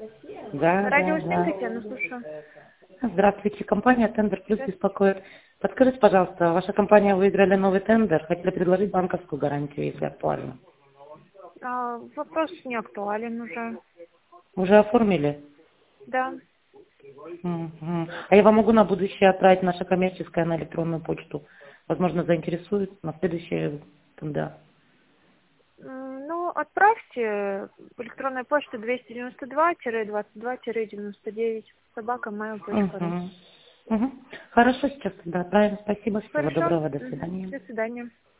Да, Радио да, 7, да. Татьяна, слушаю. Здравствуйте, компания «Тендер Плюс» беспокоит. Подскажите, пожалуйста, ваша компания выиграли новый тендер, хотели предложить банковскую гарантию, если актуально. Вопрос не актуален уже. Уже оформили? Да. Мгм. А я вам могу на будущее отправить наше коммерческое на электронную почту. Возможно, заинтересует на следующий тендер. Ну, отправьте электронную почту 292-22-99 @mail.ru. Угу. Угу. Хорошо, сейчас тогда отправим. Спасибо, всего Хорошо. доброго, до свидания. До свидания.